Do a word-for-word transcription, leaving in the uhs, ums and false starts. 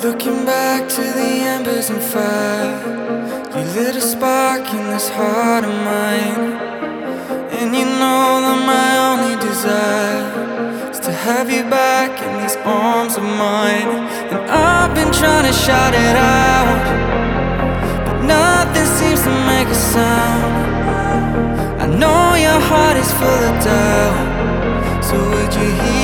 Looking back to the embers and fire, you lit a spark in this heart of mine. And you know that my only desire is to have you back in these arms of mine. And I've been trying to shout it out, but nothing seems to make a sound. I know your heart is full of doubt, so would you hear